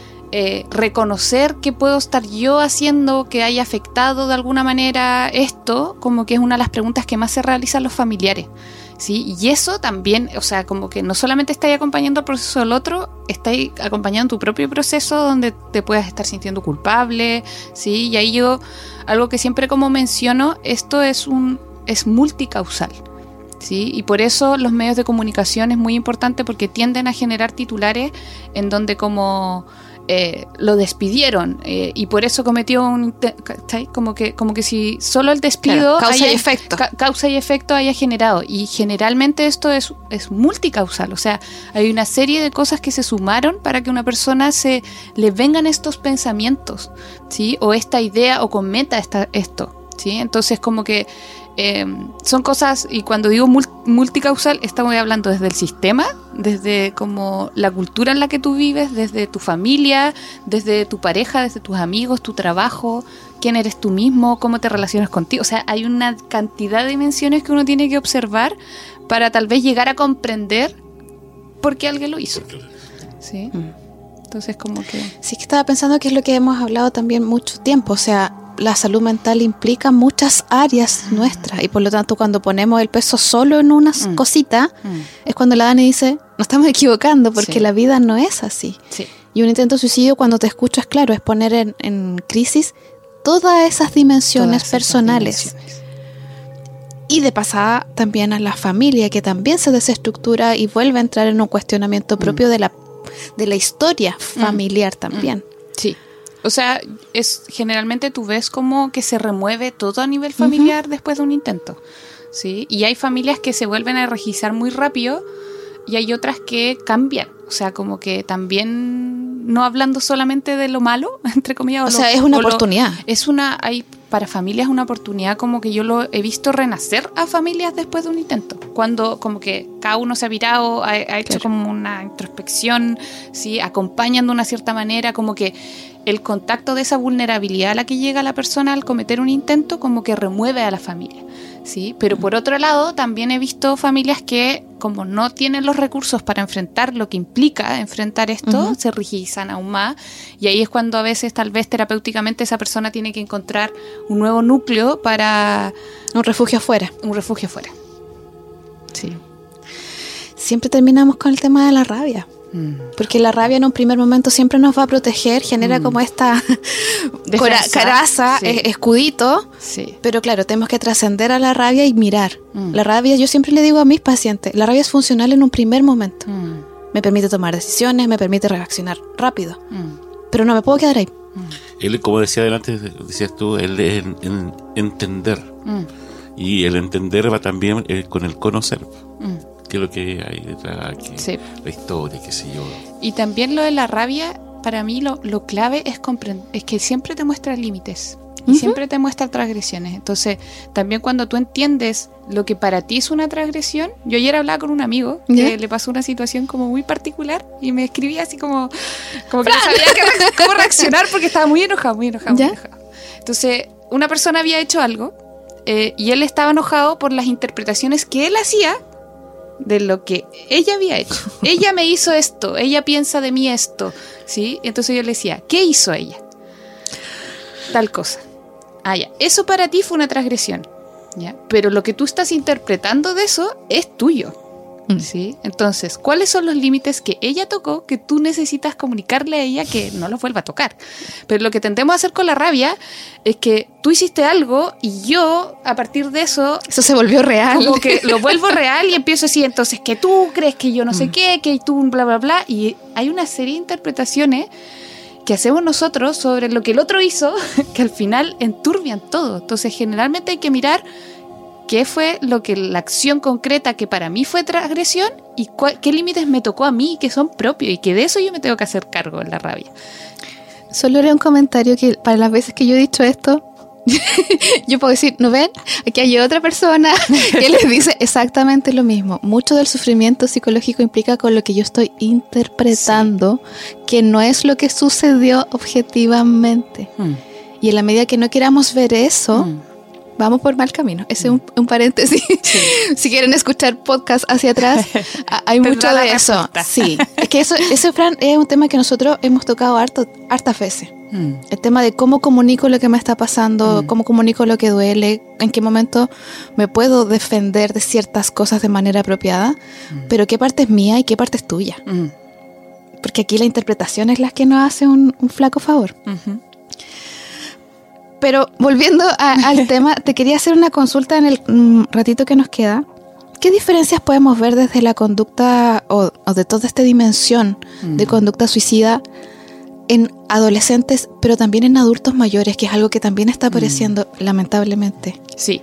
Speaker 4: reconocer qué puedo estar yo haciendo que haya afectado de alguna manera esto, como que es una de las preguntas que más se realizan los familiares, ¿sí? Y eso también, o sea, como que no solamente estáis acompañando el proceso del otro, estáis acompañando tu propio proceso donde te puedas estar sintiendo culpable, ¿sí? Y ahí yo, algo que siempre como menciono, esto es multicausal, ¿sí? Y por eso los medios de comunicación es muy importante, porque tienden a generar titulares en donde como lo despidieron y por eso cometió como que si solo el despido,
Speaker 3: claro, causa y efecto
Speaker 4: haya generado, y generalmente esto es multicausal, o sea, hay una serie de cosas que se sumaron para que a una persona le vengan estos pensamientos, ¿sí? O esta idea, o cometa esto, ¿sí? Entonces como que son cosas, y cuando digo multicausal, estamos hablando desde el sistema, desde como la cultura en la que tú vives, desde tu familia, desde tu pareja, desde tus amigos, tu trabajo, quién eres tú mismo, cómo te relacionas contigo. O sea, hay una cantidad de dimensiones que uno tiene que observar para tal vez llegar a comprender por qué alguien lo hizo, ¿sí? Entonces como que...
Speaker 3: Sí, que estaba pensando que es lo que hemos hablado también mucho tiempo, o sea, la salud mental implica muchas áreas nuestras, y por lo tanto cuando ponemos el peso solo en una cosita, es cuando la Dani dice, nos estamos equivocando, porque la vida no es así. Sí. Y un intento de suicidio, cuando te escuchas, claro, es poner en crisis todas esas dimensiones personales. Y de pasada también a la familia, que también se desestructura y vuelve a entrar en un cuestionamiento propio de la historia familiar también.
Speaker 4: Sí. O sea, generalmente tú ves como que se remueve todo a nivel familiar después de un intento, ¿sí? Y hay familias que se vuelven a registrar muy rápido y hay otras que cambian. O sea, como que también, no hablando solamente de lo malo, entre comillas.
Speaker 3: Es una oportunidad.
Speaker 4: Para familias es una oportunidad, como que yo lo he visto renacer a familias después de un intento. Cuando como que cada uno se ha virado, ha hecho como una introspección, ¿sí? Acompañan de una cierta manera, como que el contacto de esa vulnerabilidad a la que llega la persona al cometer un intento, como que remueve a la familia, ¿sí? Pero por otro lado, también he visto familias que, como no tienen los recursos para enfrentar lo que implica enfrentar esto, se rigidizan aún más, y ahí es cuando a veces tal vez terapéuticamente esa persona tiene que encontrar un nuevo núcleo para...
Speaker 3: Un refugio afuera.
Speaker 4: Sí.
Speaker 3: Siempre terminamos con el tema de la rabia. Porque la rabia en un primer momento siempre nos va a proteger, genera como esta coraza,
Speaker 4: sí.
Speaker 3: escudito.
Speaker 4: Sí.
Speaker 3: Pero claro, tenemos que trascender a la rabia y mirar. La rabia, yo siempre le digo a mis pacientes, la rabia es funcional en un primer momento. Me permite tomar decisiones, me permite reaccionar rápido. Pero no me puedo quedar ahí.
Speaker 2: Él, como decía adelante, decías tú, él es en entender. Y el entender va también con el conocer. Que es lo que hay detrás, la historia, qué sé yo.
Speaker 4: Y también lo de la rabia, para mí lo clave es que siempre te muestra límites. Y siempre te muestra transgresiones. Entonces, también cuando tú entiendes lo que para ti es una transgresión. Yo ayer hablaba con un amigo que le pasó una situación como muy particular y me escribía así como que no sabía cómo reaccionar porque estaba muy enojado. Entonces, una persona había hecho algo y él estaba enojado por las interpretaciones que él hacía de lo que ella había hecho. Ella me hizo esto, ella piensa de mí esto, ¿sí? Entonces yo le decía, ¿qué hizo ella? Tal cosa. Ya. Eso para ti fue una transgresión, ¿ya? Pero lo que tú estás interpretando de eso es tuyo, ¿sí? Entonces, ¿cuáles son los límites que ella tocó que tú necesitas comunicarle a ella que no los vuelva a tocar? Pero lo que tendemos a hacer con la rabia es que tú hiciste algo y yo, a partir de eso
Speaker 3: se volvió real.
Speaker 4: Como que lo vuelvo real y empiezo así, entonces, que tú crees que yo no sé qué, que tú bla, bla, bla. Y hay una serie de interpretaciones que hacemos nosotros sobre lo que el otro hizo, que al final enturbian todo. Entonces, generalmente hay que mirar qué fue la acción concreta que para mí fue transgresión y qué límites me tocó a mí que son propios y que de eso yo me tengo que hacer cargo en la rabia.
Speaker 3: Solo haré un comentario que para las veces que yo he dicho esto, yo puedo decir, ¿no ven? Aquí hay otra persona que les dice exactamente lo mismo. Mucho del sufrimiento psicológico implica con lo que yo estoy interpretando, que no es lo que sucedió objetivamente. Y en la medida que no queramos ver eso, vamos por mal camino. Ese es un paréntesis. Sí. Si quieren escuchar podcast hacia atrás, hay mucho de eso. Sí. Es que ese, Fran, es un tema que nosotros hemos tocado hartas veces. El tema de cómo comunico lo que me está pasando, cómo comunico lo que duele, en qué momento me puedo defender de ciertas cosas de manera apropiada, pero qué parte es mía y qué parte es tuya. Porque aquí la interpretación es la que nos hace un flaco favor. Pero volviendo al tema, te quería hacer una consulta en el ratito que nos queda. ¿Qué diferencias podemos ver desde la conducta o de toda esta dimensión de conducta suicida en adolescentes, pero también en adultos mayores, que es algo que también está apareciendo lamentablemente?
Speaker 4: Sí.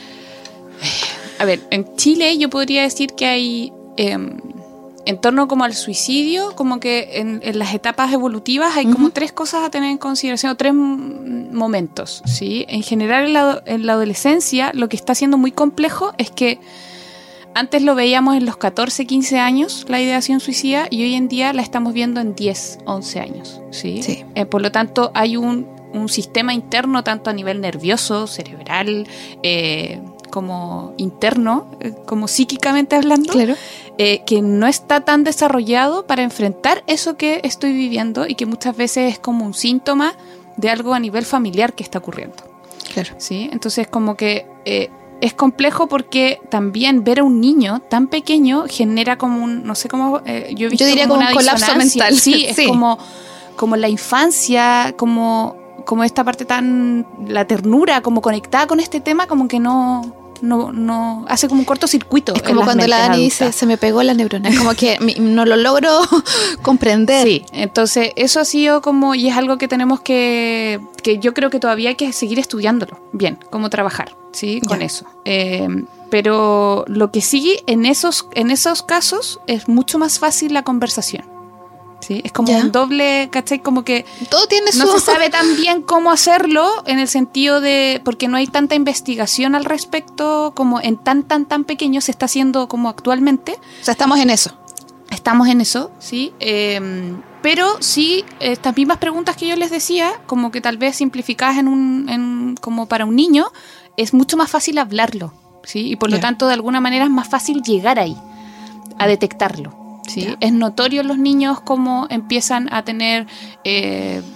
Speaker 4: A ver, en Chile yo podría decir que hay, en torno como al suicidio, como que en las etapas evolutivas hay como tres cosas a tener en consideración, o tres momentos, ¿sí? En general en la adolescencia lo que está siendo muy complejo es que antes lo veíamos en los 14, 15 años, la ideación suicida, y hoy en día la estamos viendo en 10, 11 años, ¿sí? Sí. Por lo tanto, hay un sistema interno, tanto a nivel nervioso, cerebral, como interno, como psíquicamente hablando, claro, que no está tan desarrollado para enfrentar eso que estoy viviendo y que muchas veces es como un síntoma de algo a nivel familiar que está ocurriendo. Claro. ¿Sí? Entonces, como que es complejo porque también ver a un niño tan pequeño genera como un, no sé cómo, yo diría como un colapso mental. Sí, es como la infancia, como esta parte tan, la ternura, como conectada con este tema, como que no hace como un cortocircuito. Es como cuando la Dani dice, se me pegó la neurona, como que no lo logro comprender. Sí, entonces eso ha sido como, y es algo que tenemos que yo creo que todavía hay que seguir estudiándolo bien, cómo trabajar, ¿sí? Con eso. Pero lo que sí, en esos casos es mucho más fácil la conversación. ¿Sí? Es como un doble, ¿cachai? Como que todo tiene no se sabe tan bien cómo hacerlo, en el sentido de, porque no hay tanta investigación al respecto como en tan pequeño se está haciendo como actualmente.
Speaker 3: O sea, estamos en eso,
Speaker 4: sí. Pero sí, estas mismas preguntas que yo les decía, como que tal vez simplificadas como para un niño, es mucho más fácil hablarlo, ¿sí? Y por lo tanto, de alguna manera es más fácil llegar ahí, a detectarlo. ¿Sí? Es notorio en los niños cómo empiezan a tener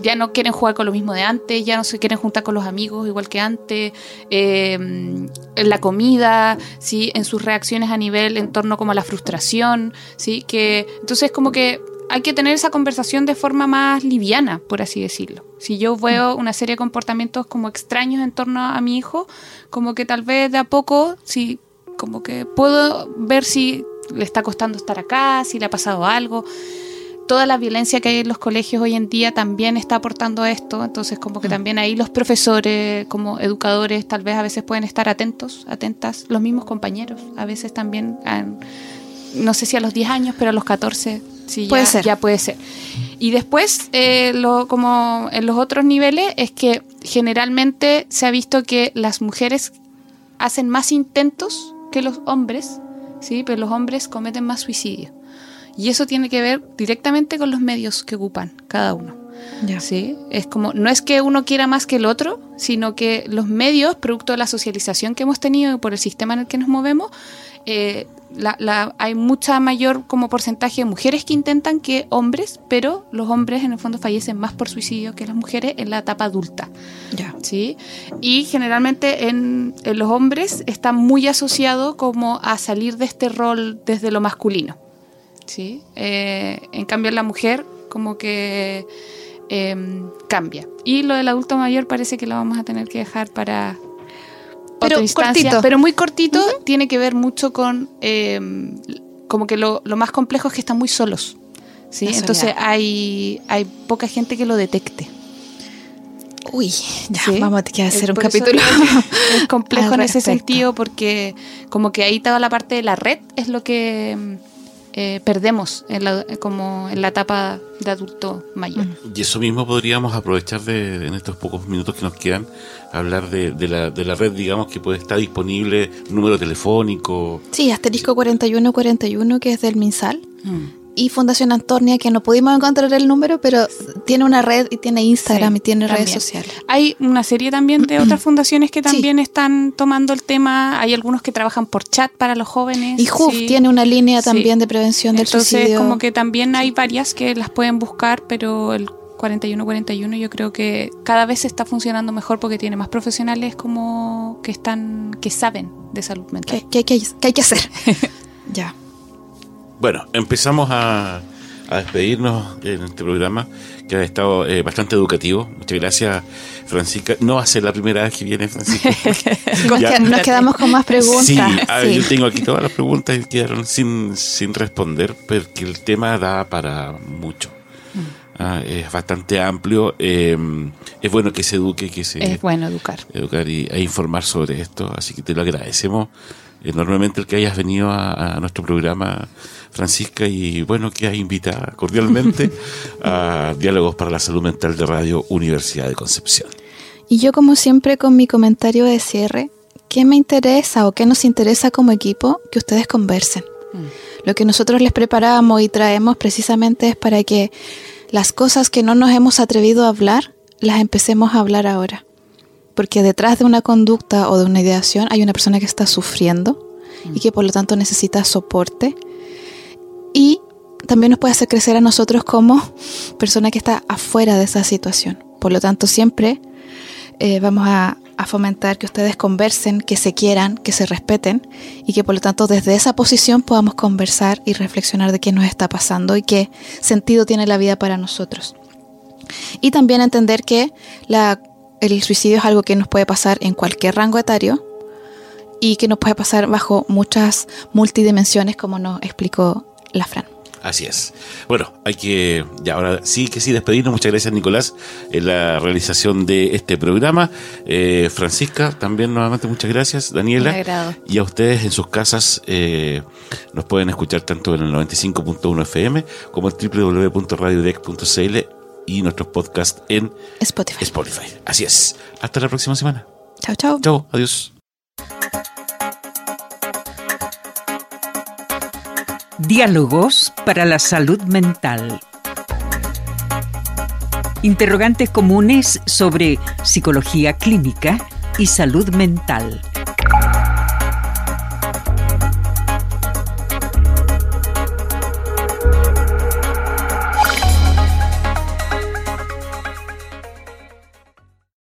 Speaker 4: ya no quieren jugar con lo mismo de antes, ya no se quieren juntar con los amigos igual que antes, en la comida, ¿sí? En sus reacciones a nivel en torno como a la frustración, ¿sí? Que entonces como que hay que tener esa conversación de forma más liviana, por así decirlo. Si yo veo una serie de comportamientos como extraños en torno a mi hijo, como que tal vez de a poco, sí, como que puedo ver si le está costando estar acá, si le ha pasado algo. Toda la violencia que hay en los colegios hoy en día también está aportando a esto, entonces como que también ahí los profesores, como educadores, tal vez a veces pueden estar atentas, los mismos compañeros, a veces también, no sé si a los 10 años, pero a los 14, sí, ya puede ser. Y después, como en los otros niveles, es que generalmente se ha visto que las mujeres hacen más intentos que los hombres, ¿sí? Pero los hombres cometen más suicidio. Y eso tiene que ver directamente con los medios que ocupan cada uno. Ya. ¿Sí? Es como, no es que uno quiera más que el otro, sino que los medios, producto de la socialización que hemos tenido y por el sistema en el que nos movemos, hay mucha mayor como porcentaje de mujeres que intentan que hombres, pero los hombres en el fondo fallecen más por suicidio que las mujeres en la etapa adulta. Ya. ¿Sí? Y generalmente en los hombres está muy asociado como a salir de este rol desde lo masculino. ¿Sí? En cambio en la mujer como que cambia. Y lo del adulto mayor parece que lo vamos a tener que dejar para otra instancia, cortito. Pero muy cortito. Uh-huh. Tiene que ver mucho con como que lo más complejo es que están muy solos, ¿sí? Entonces hay poca gente que lo detecte.
Speaker 3: Uy, ya, ¿sí? Vamos a tener que hacer un capítulo.
Speaker 4: Es complejo en ese sentido porque como que ahí toda la parte de la red es lo que perdemos en la etapa de adulto mayor.
Speaker 2: Y eso mismo podríamos aprovechar en estos pocos minutos que nos quedan, hablar de la red, digamos, que puede estar disponible, número telefónico.
Speaker 3: Sí, asterisco 4141, que es del MinSal. Y Fundación Antonia, que no pudimos encontrar el número, pero tiene una red y tiene Instagram, sí, y tiene también redes sociales.
Speaker 4: Hay una serie también de otras fundaciones que también están tomando el tema. Hay algunos que trabajan por chat para los jóvenes.
Speaker 3: Y JUF tiene una línea también de prevención del suicidio.
Speaker 4: Entonces, como que también hay varias que las pueden buscar, pero el 4141 yo creo que cada vez está funcionando mejor porque tiene más profesionales como que saben de salud mental.
Speaker 3: ¿Qué hay que hacer? Ya.
Speaker 2: Bueno, empezamos a despedirnos en este programa que ha estado bastante educativo. Muchas gracias, Francisca. No va a ser la primera vez que viene Francisca.
Speaker 3: Nos quedamos con más preguntas.
Speaker 2: Sí, yo tengo aquí todas las preguntas que quedaron sin responder, porque el tema da para mucho. Es bastante amplio. Es bueno que se eduque,
Speaker 4: es bueno educar
Speaker 2: e informar sobre esto, así que te lo agradecemos enormemente el que hayas venido a nuestro programa, Francisca, y bueno, que has invitado cordialmente a Diálogos para la Salud Mental de Radio Universidad de Concepción.
Speaker 3: Y yo, como siempre, con mi comentario de cierre, ¿qué me interesa o qué nos interesa como equipo? Que ustedes conversen. Lo que nosotros les preparamos y traemos precisamente es para que las cosas que no nos hemos atrevido a hablar, las empecemos a hablar ahora. Porque detrás de una conducta o de una ideación hay una persona que está sufriendo y que por lo tanto necesita soporte. Y también nos puede hacer crecer a nosotros como persona que está afuera de esa situación. Por lo tanto, siempre vamos a fomentar que ustedes conversen, que se quieran, que se respeten y que por lo tanto desde esa posición podamos conversar y reflexionar de qué nos está pasando y qué sentido tiene la vida para nosotros. Y también entender que el suicidio es algo que nos puede pasar en cualquier rango etario y que nos puede pasar bajo muchas multidimensiones, como nos explicó la Fran.
Speaker 2: Así es. Bueno, ahora sí despedirnos. Muchas gracias, Nicolás, en la realización de este programa. Francisca, también nuevamente muchas gracias. Daniela, y a ustedes en sus casas nos pueden escuchar tanto en el 95.1 FM como en www.radiodec.cl y nuestros podcasts en Spotify. Así es. Hasta la próxima semana.
Speaker 3: Chao.
Speaker 2: Chao, adiós.
Speaker 1: Diálogos para la salud mental. Interrogantes comunes sobre psicología clínica y salud mental.